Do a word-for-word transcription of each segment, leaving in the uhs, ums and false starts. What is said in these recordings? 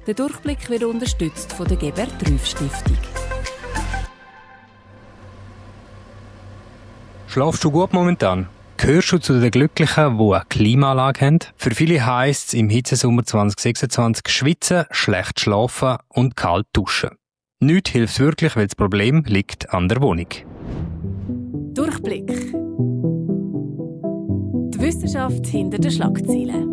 Der Durchblick wird unterstützt von der Gebert-Trüff-Stiftung. Schlafst du gut momentan? Gehörst du zu den Glücklichen, die eine Klimaanlage haben? Für viele heisst es im Hitzesommer zwanzig sechsundzwanzig schwitzen, schlecht schlafen und kalt duschen. Nichts hilft wirklich, weil das Problem liegt an der Wohnung. Durchblick. Die Wissenschaft hinter den Schlagzeilen.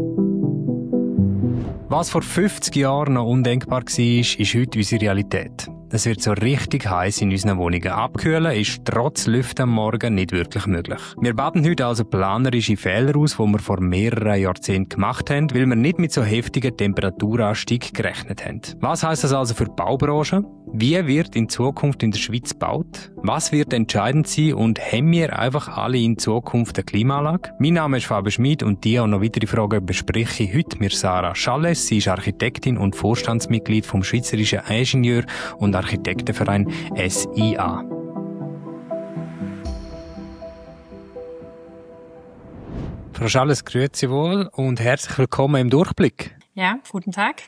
Was vor fünfzig Jahren noch undenkbar war, ist heute unsere Realität. Es wird so richtig heiß in unseren Wohnungen. Abkühlen ist trotz Lüften am Morgen nicht wirklich möglich. Wir baden heute also planerische Fehler aus, die wir vor mehreren Jahrzehnten gemacht haben, weil wir nicht mit so heftigen Temperaturanstieg gerechnet haben. Was heisst das also für die Baubranche? Wie wird in Zukunft in der Schweiz gebaut? Was wird entscheidend sein und haben wir einfach alle in Zukunft eine Klimaanlage? Mein Name ist Fabian Schmid und die und noch weitere Fragen bespreche ich heute mit Sarah Schalles. Sie ist Architektin und Vorstandsmitglied vom Schweizerischen Ingenieur- und Architektenverein S I A. Frau Schalles, grüezi wohl und herzlich willkommen im Durchblick. Ja, guten Tag.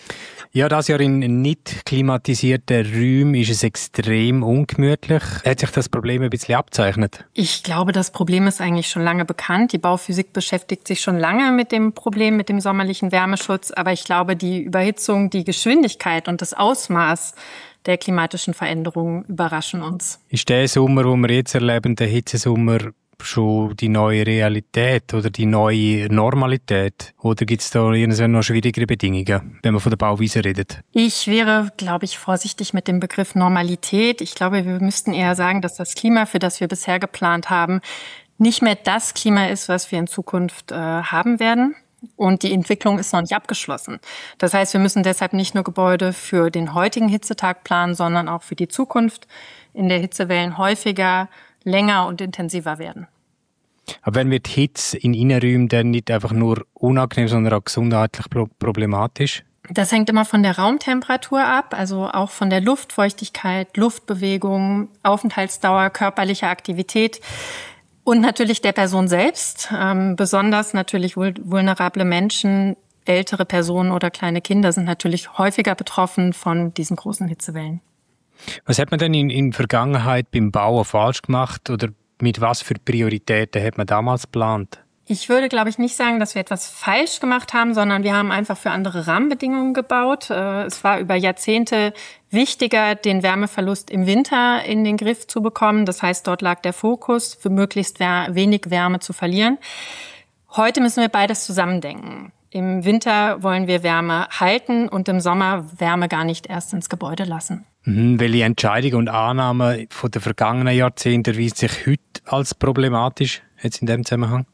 Ja, das Jahr in nicht klimatisierten Räumen ist es extrem ungemütlich. Hat sich das Problem ein bisschen abzeichnet? Ich glaube, das Problem ist eigentlich schon lange bekannt. Die Bauphysik beschäftigt sich schon lange mit dem Problem, mit dem sommerlichen Wärmeschutz. Aber ich glaube, die Überhitzung, die Geschwindigkeit und das Ausmaß der klimatischen Veränderungen überraschen uns. Ist der Sommer, den wir jetzt erleben, der Hitzesommer, schon die neue Realität oder die neue Normalität? Oder gibt es da irgendwann noch schwierigere Bedingungen, wenn man von der Bauweise redet? Ich wäre, glaube ich, vorsichtig mit dem Begriff Normalität. Ich glaube, wir müssten eher sagen, dass das Klima, für das wir bisher geplant haben, nicht mehr das Klima ist, was wir in Zukunft äh, haben werden. Und die Entwicklung ist noch nicht abgeschlossen. Das heißt, wir müssen deshalb nicht nur Gebäude für den heutigen Hitzetag planen, sondern auch für die Zukunft, in der Hitzewellen häufiger, länger und intensiver werden. Aber wenn wird Hitze in Innenräumen dann nicht einfach nur unangenehm, sondern auch gesundheitlich problematisch? Das hängt immer von der Raumtemperatur ab, also auch von der Luftfeuchtigkeit, Luftbewegung, Aufenthaltsdauer, körperlicher Aktivität und natürlich der Person selbst. Ähm, besonders natürlich vulnerable Menschen, ältere Personen oder kleine Kinder sind natürlich häufiger betroffen von diesen großen Hitzewellen. Was hat man denn in, in der Vergangenheit beim Bauen falsch gemacht oder mit was für Prioritäten hat man damals geplant? Ich würde, glaube ich, nicht sagen, dass wir etwas falsch gemacht haben, sondern wir haben einfach für andere Rahmenbedingungen gebaut. Es war über Jahrzehnte wichtiger, den Wärmeverlust im Winter in den Griff zu bekommen. Das heißt, dort lag der Fokus, für möglichst wenig Wärme zu verlieren. Heute müssen wir beides zusammendenken. Im Winter wollen wir Wärme halten und im Sommer Wärme gar nicht erst ins Gebäude lassen. Mhm, welche Entscheidungen und Annahmen von den vergangenen Jahrzehnten erweisen sich heute als problematisch jetzt in dem Zusammenhang?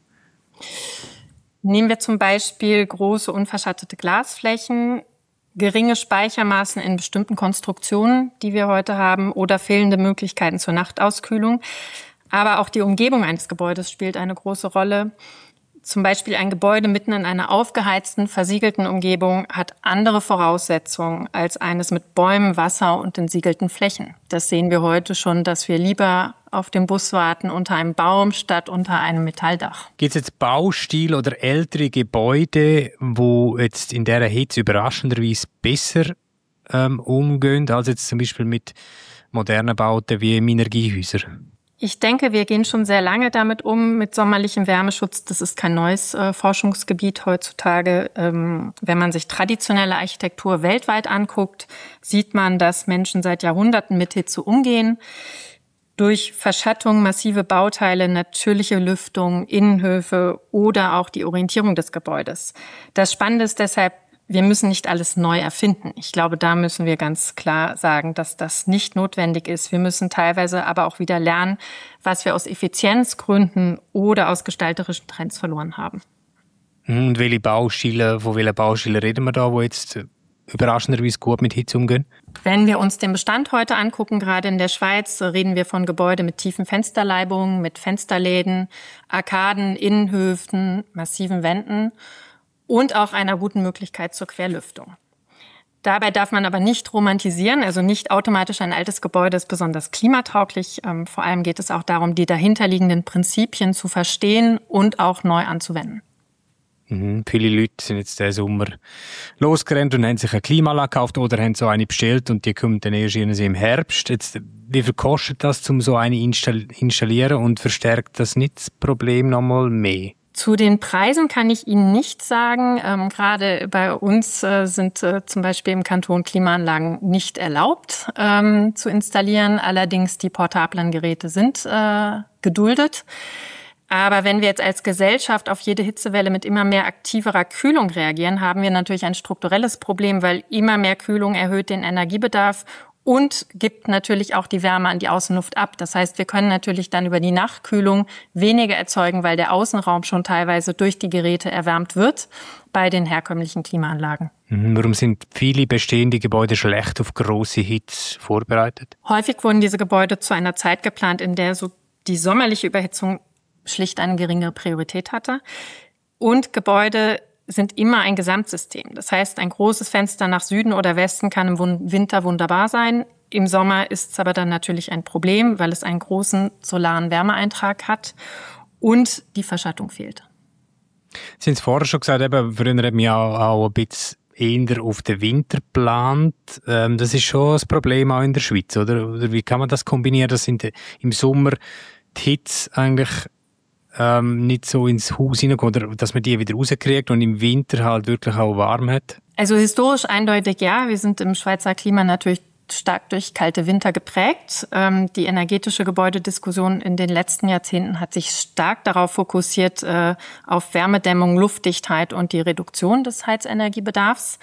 Nehmen wir zum Beispiel große unverschattete Glasflächen, geringe Speichermaßen in bestimmten Konstruktionen, die wir heute haben, oder fehlende Möglichkeiten zur Nachtauskühlung. Aber auch die Umgebung eines Gebäudes spielt eine große Rolle. Zum Beispiel ein Gebäude mitten in einer aufgeheizten, versiegelten Umgebung hat andere Voraussetzungen als eines mit Bäumen, Wasser und entsiegelten Flächen. Das sehen wir heute schon, dass wir lieber auf den Bus warten unter einem Baum statt unter einem Metalldach. Gibt es jetzt Baustil oder ältere Gebäude, die jetzt in dieser Hitze überraschenderweise besser ähm, umgehen, als jetzt zum Beispiel mit modernen Bauten wie Minergiehäusern? Ich denke, wir gehen schon sehr lange damit um, mit sommerlichem Wärmeschutz. Das ist kein neues äh, Forschungsgebiet heutzutage. Ähm, wenn man sich traditionelle Architektur weltweit anguckt, sieht man, dass Menschen seit Jahrhunderten mit Hitze umgehen. Durch Verschattung, massive Bauteile, natürliche Lüftung, Innenhöfe oder auch die Orientierung des Gebäudes. Das Spannende ist deshalb, wir müssen nicht alles neu erfinden. Ich glaube, da müssen wir ganz klar sagen, dass das nicht notwendig ist. Wir müssen teilweise aber auch wieder lernen, was wir aus Effizienzgründen oder aus gestalterischen Trends verloren haben. Und welche Baustile, von welchen Baustilen reden wir da, die jetzt überraschenderweise gut mit Hitze umgehen? Wenn wir uns den Bestand heute angucken, gerade in der Schweiz, reden wir von Gebäuden mit tiefen Fensterleibungen, mit Fensterläden, Arkaden, Innenhöfen, massiven Wänden und auch einer guten Möglichkeit zur Querlüftung. Dabei darf man aber nicht romantisieren, also nicht automatisch ein altes Gebäude ist besonders klimatauglich. Ähm, vor allem geht es auch darum, die dahinterliegenden Prinzipien zu verstehen und auch neu anzuwenden. Mhm. Viele Leute sind jetzt diesen Sommer losgerannt und haben sich eine Klimaanlage gekauft oder haben so eine bestellt und die kommt dann erst im Herbst. Jetzt, wie viel kostet das, um so eine install- installieren und verstärkt das nicht das Problem nochmal mehr? Zu den Preisen kann ich Ihnen nichts sagen. Ähm, gerade bei uns äh, sind äh, zum Beispiel im Kanton Klimaanlagen nicht erlaubt ähm, zu installieren. Allerdings die portablen Geräte sind äh, geduldet. Aber wenn wir jetzt als Gesellschaft auf jede Hitzewelle mit immer mehr aktiverer Kühlung reagieren, haben wir natürlich ein strukturelles Problem, weil immer mehr Kühlung erhöht den Energiebedarf und gibt natürlich auch die Wärme an die Außenluft ab. Das heißt, wir können natürlich dann über die Nachkühlung weniger erzeugen, weil der Außenraum schon teilweise durch die Geräte erwärmt wird bei den herkömmlichen Klimaanlagen. Warum sind viele bestehende Gebäude schlecht auf grosse Hitze vorbereitet? Häufig wurden diese Gebäude zu einer Zeit geplant, in der so die sommerliche Überhitzung schlicht eine geringere Priorität hatte. Und Gebäude sind immer ein Gesamtsystem. Das heißt, ein großes Fenster nach Süden oder Westen kann im Winter wunderbar sein. Im Sommer ist es aber dann natürlich ein Problem, weil es einen großen solaren Wärmeeintrag hat und die Verschattung fehlt. Sie haben es vorher schon gesagt, eben, früher haben wir auch, auch ein bisschen eher auf den Winter geplant. Ähm, das ist schon ein Problem auch in der Schweiz, oder? Oder wie kann man das kombinieren, dass in de, im Sommer die Hitze eigentlich Ähm, nicht so ins Haus hineinkommt, oder dass man die wieder rauskriegt und im Winter halt wirklich auch warm hat? Also historisch eindeutig ja. Wir sind im Schweizer Klima natürlich stark durch kalte Winter geprägt. Ähm, die energetische Gebäudediskussion in den letzten Jahrzehnten hat sich stark darauf fokussiert, äh, auf Wärmedämmung, Luftdichtheit und die Reduktion des Heizenergiebedarfs.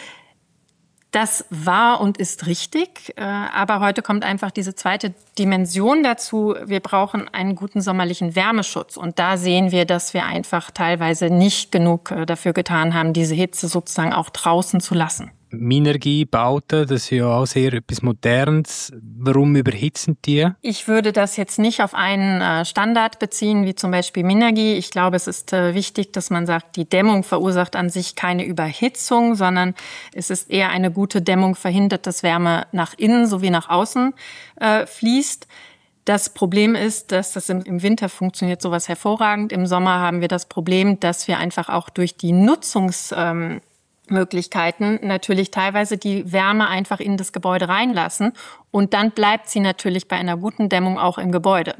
Das war und ist richtig, aber heute kommt einfach diese zweite Dimension dazu. Wir brauchen einen guten sommerlichen Wärmeschutz und da sehen wir, dass wir einfach teilweise nicht genug dafür getan haben, diese Hitze sozusagen auch draußen zu lassen. Minergie-Bauten, das ist ja auch sehr etwas Modernes. Warum überhitzen die? Ich würde das jetzt nicht auf einen Standard beziehen, wie zum Beispiel Minergie. Ich glaube, es ist wichtig, dass man sagt, die Dämmung verursacht an sich keine Überhitzung, sondern es ist eher eine gute Dämmung, verhindert, dass Wärme nach innen sowie nach außen äh, fließt. Das Problem ist, dass das im Winter funktioniert sowas hervorragend. Im Sommer haben wir das Problem, dass wir einfach auch durch die Nutzungs ähm, Möglichkeiten natürlich teilweise die Wärme einfach in das Gebäude reinlassen und dann bleibt sie natürlich bei einer guten Dämmung auch im Gebäude.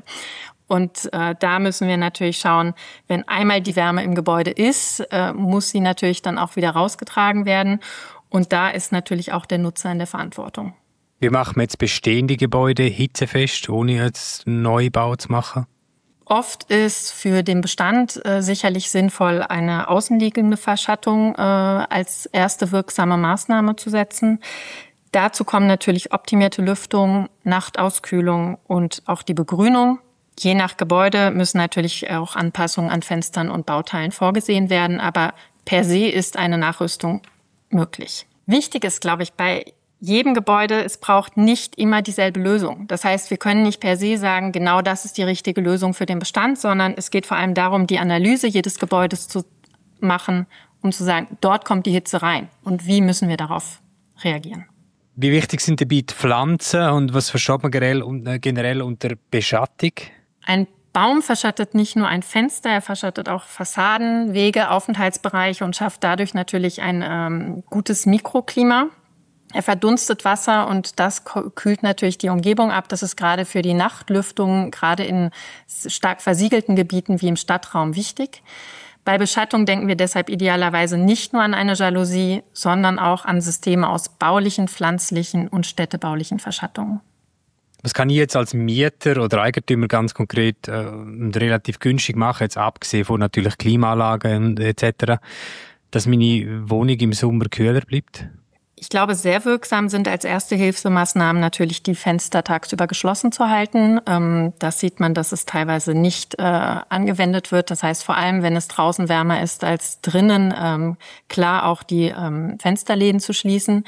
Und äh, da müssen wir natürlich schauen, wenn einmal die Wärme im Gebäude ist, äh, muss sie natürlich dann auch wieder rausgetragen werden und da ist natürlich auch der Nutzer in der Verantwortung. Wie machen wir jetzt bestehende Gebäude hitzefest, ohne jetzt einen Neubau zu machen? Oft ist für den Bestand äh, sicherlich sinnvoll, eine außenliegende Verschattung äh, als erste wirksame Maßnahme zu setzen. Dazu kommen natürlich optimierte Lüftung, Nachtauskühlung und auch die Begrünung. Je nach Gebäude müssen natürlich auch Anpassungen an Fenstern und Bauteilen vorgesehen werden, aber per se ist eine Nachrüstung möglich. Wichtig ist, glaube ich, bei jedem Gebäude, es braucht nicht immer dieselbe Lösung. Das heißt, wir können nicht per se sagen, genau das ist die richtige Lösung für den Bestand, sondern es geht vor allem darum, die Analyse jedes Gebäudes zu machen, um zu sagen, dort kommt die Hitze rein und wie müssen wir darauf reagieren. Wie wichtig sind dabei die Pflanzen und was versteht man generell unter Beschattung? Ein Baum verschattet nicht nur ein Fenster, er verschattet auch Fassaden, Wege, Aufenthaltsbereiche und schafft dadurch natürlich ein ähm, gutes Mikroklima. Er verdunstet Wasser und das kühlt natürlich die Umgebung ab. Das ist gerade für die Nachtlüftung, gerade in stark versiegelten Gebieten wie im Stadtraum wichtig. Bei Beschattung denken wir deshalb idealerweise nicht nur an eine Jalousie, sondern auch an Systeme aus baulichen, pflanzlichen und städtebaulichen Verschattungen. Was kann ich jetzt als Mieter oder Eigentümer ganz konkret äh, relativ günstig machen, jetzt abgesehen von natürlich Klimaanlagen et cetera, dass meine Wohnung im Sommer kühler bleibt? Ich glaube, sehr wirksam sind als erste Hilfsmaßnahmen natürlich die Fenster tagsüber geschlossen zu halten. Ähm, das sieht man, dass es teilweise nicht äh, angewendet wird. Das heißt, vor allem, wenn es draußen wärmer ist als drinnen, ähm, klar auch die ähm, Fensterläden zu schließen.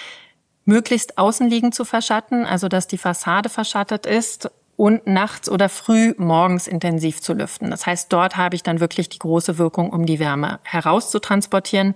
Möglichst außenliegend zu verschatten, also dass die Fassade verschattet ist und nachts oder früh morgens intensiv zu lüften. Das heißt, dort habe ich dann wirklich die große Wirkung, um die Wärme herauszutransportieren.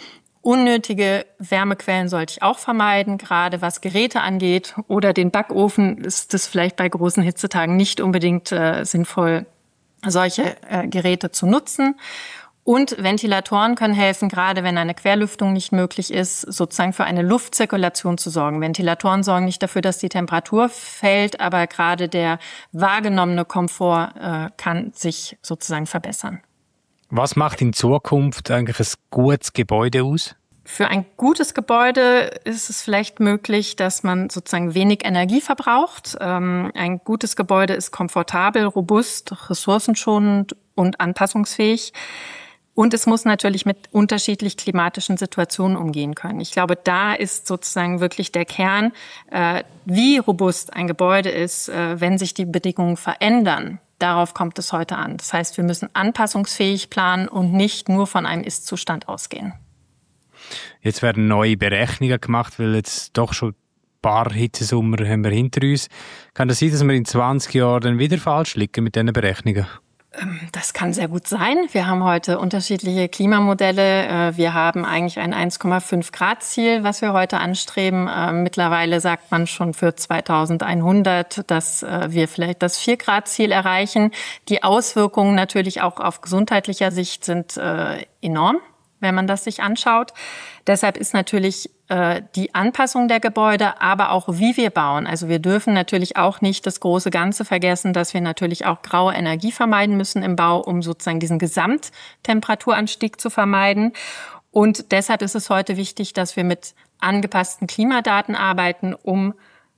Unnötige Wärmequellen sollte ich auch vermeiden, gerade was Geräte angeht. Oder den Backofen ist es vielleicht bei großen Hitzetagen nicht unbedingt äh, sinnvoll, solche äh, Geräte zu nutzen. Und Ventilatoren können helfen, gerade wenn eine Querlüftung nicht möglich ist, sozusagen für eine Luftzirkulation zu sorgen. Ventilatoren sorgen nicht dafür, dass die Temperatur fällt, aber gerade der wahrgenommene Komfort äh, kann sich sozusagen verbessern. Was macht in Zukunft eigentlich ein gutes Gebäude aus? Für ein gutes Gebäude ist es vielleicht möglich, dass man sozusagen wenig Energie verbraucht. Ähm, ein gutes Gebäude ist komfortabel, robust, ressourcenschonend und anpassungsfähig. Und es muss natürlich mit unterschiedlich klimatischen Situationen umgehen können. Ich glaube, da ist sozusagen wirklich der Kern, äh, wie robust ein Gebäude ist, äh, wenn sich die Bedingungen verändern. Darauf kommt es heute an. Das heißt, wir müssen anpassungsfähig planen und nicht nur von einem Ist-Zustand ausgehen. Jetzt werden neue Berechnungen gemacht, weil jetzt doch schon ein paar Hitzesommer haben wir hinter uns. Kann das sein, dass wir in zwanzig Jahren dann wieder falsch liegen mit diesen Berechnungen? Das kann sehr gut sein. Wir haben heute unterschiedliche Klimamodelle. Wir haben eigentlich ein eins Komma fünf Grad Ziel, was wir heute anstreben. Mittlerweile sagt man schon für zweitausendeinhundert, dass wir vielleicht das vier Grad Ziel erreichen. Die Auswirkungen natürlich auch auf gesundheitlicher Sicht sind enorm, wenn man das sich anschaut. Deshalb ist natürlich äh, die Anpassung der Gebäude, aber auch wie wir bauen. Also wir dürfen natürlich auch nicht das große Ganze vergessen, dass wir natürlich auch graue Energie vermeiden müssen im Bau, um sozusagen diesen Gesamttemperaturanstieg zu vermeiden. Und deshalb ist es heute wichtig, dass wir mit angepassten Klimadaten arbeiten, um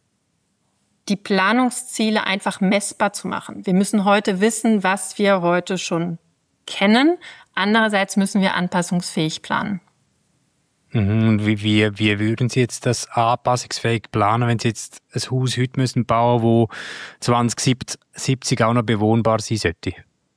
die Planungsziele einfach messbar zu machen. Wir müssen heute wissen, was wir heute schon kennen. Andererseits müssen wir anpassungsfähig planen. Und wie, wie, wie würden Sie jetzt das anpassungsfähig planen, wenn Sie jetzt ein Haus heute müssen bauen, das zwanzig siebzig auch noch bewohnbar sein sollte?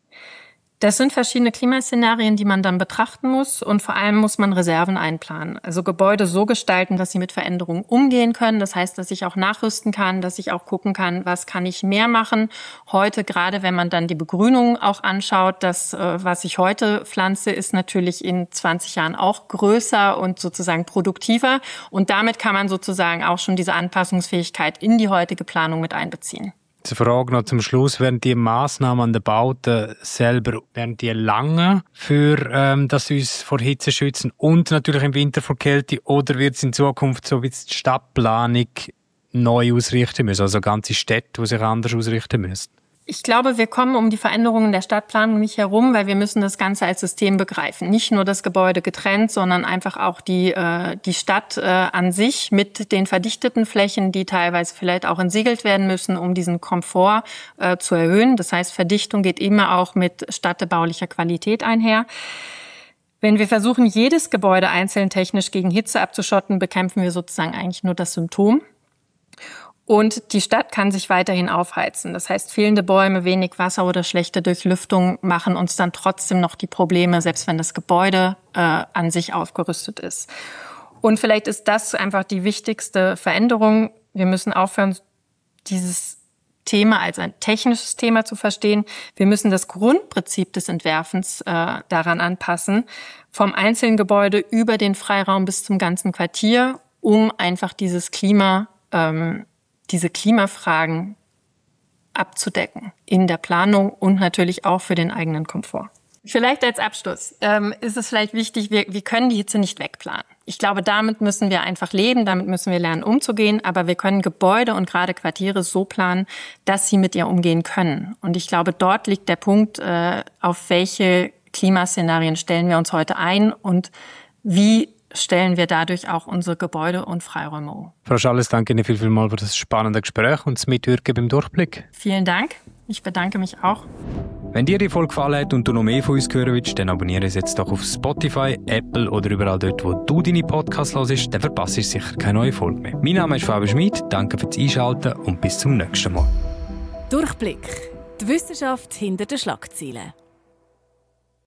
Das sind verschiedene Klimaszenarien, die man dann betrachten muss, und vor allem muss man Reserven einplanen. Also Gebäude so gestalten, dass sie mit Veränderungen umgehen können. Das heißt, dass ich auch nachrüsten kann, dass ich auch gucken kann, was kann ich mehr machen. Heute, gerade wenn man dann die Begrünung auch anschaut, das, was ich heute pflanze, ist natürlich in zwanzig Jahren auch größer und sozusagen produktiver. Und damit kann man sozusagen auch schon diese Anpassungsfähigkeit in die heutige Planung mit einbeziehen. Zur Frage noch zum Schluss, werden die Massnahmen an den Bauten selber, werden die lange, für, ähm, dass sie uns vor Hitze schützen und natürlich im Winter vor Kälte, oder wird es in Zukunft so wie die Stadtplanung neu ausrichten müssen, also ganze Städte, die sich anders ausrichten müssen? Ich glaube, wir kommen um die Veränderungen der Stadtplanung nicht herum, weil wir müssen das Ganze als System begreifen. Nicht nur das Gebäude getrennt, sondern einfach auch die, äh, die Stadt äh, an sich mit den verdichteten Flächen, die teilweise vielleicht auch entsiegelt werden müssen, um diesen Komfort äh, zu erhöhen. Das heißt, Verdichtung geht immer auch mit städtebaulicher Qualität einher. Wenn wir versuchen, jedes Gebäude einzeln technisch gegen Hitze abzuschotten, bekämpfen wir sozusagen eigentlich nur das Symptom. Und die Stadt kann sich weiterhin aufheizen. Das heißt, fehlende Bäume, wenig Wasser oder schlechte Durchlüftung machen uns dann trotzdem noch die Probleme, selbst wenn das Gebäude äh, an sich aufgerüstet ist. Und vielleicht ist das einfach die wichtigste Veränderung. Wir müssen aufhören, dieses Thema als ein technisches Thema zu verstehen. Wir müssen das Grundprinzip des Entwerfens äh, daran anpassen, vom einzelnen Gebäude über den Freiraum bis zum ganzen Quartier, um einfach dieses Klima ähm, diese Klimafragen abzudecken in der Planung und natürlich auch für den eigenen Komfort. Vielleicht als Abschluss ähm, ist es vielleicht wichtig, wir, wir können die Hitze nicht wegplanen. Ich glaube, damit müssen wir einfach leben, damit müssen wir lernen umzugehen, aber wir können Gebäude und gerade Quartiere so planen, dass sie mit ihr umgehen können. Und ich glaube, dort liegt der Punkt, äh, auf welche Klimaszenarien stellen wir uns heute ein und wie stellen wir dadurch auch unsere Gebäude und Freiräume um. Frau Schalles, danke Ihnen viel, viel mal für das spannende Gespräch und das Mitwirken beim Durchblick. Vielen Dank. Ich bedanke mich auch. Wenn dir die Folge gefallen hat und du noch mehr von uns hören willst, dann abonniere uns jetzt doch auf Spotify, Apple oder überall dort, wo du deine Podcasts hörst, dann verpasst du sicher keine neue Folge mehr. Mein Name ist Fabian Schmid, danke fürs Einschalten und bis zum nächsten Mal. Durchblick. Die Wissenschaft hinter den Schlagzeilen.